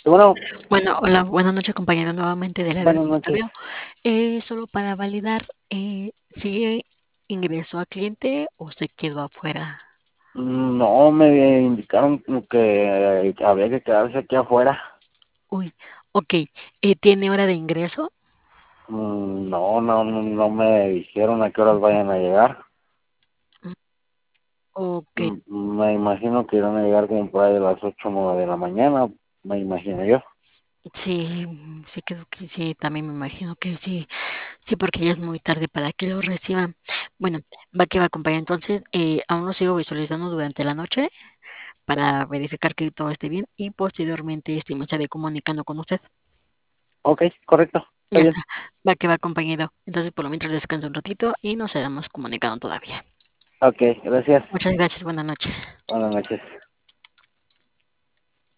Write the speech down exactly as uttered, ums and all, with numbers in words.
Y bueno, Bueno, hola, buenas noches, compañero, nuevamente del área de buenas noches. monitoreo. Eh, solo para validar, eh, ¿si ingresó a cliente o se quedó afuera? Mm, No, me indicaron como que eh, había que quedarse aquí afuera. Uy, ok. Eh, ¿tiene hora de ingreso? Mm, No, no, no, no me dijeron a qué horas vayan a llegar. Mm, Ok, Mm, Me imagino que van a llegar como por ahí de las ocho o nueve de la mañana, me imagino yo. sí, sí, creo que sí, también me imagino que sí, sí, porque ya es muy tarde para que lo reciban. Bueno, va que va, compañero. Entonces, eh, aún lo sigo visualizando durante la noche para verificar que todo esté bien y posteriormente este, me estaré comunicando con usted. Ok, correcto, está Ya bien. está, va que va, compañero. Entonces, por lo mientras descansa un ratito y nos seguimos comunicando todavía. Ok, gracias. Muchas gracias, buenas noches. Buenas noches.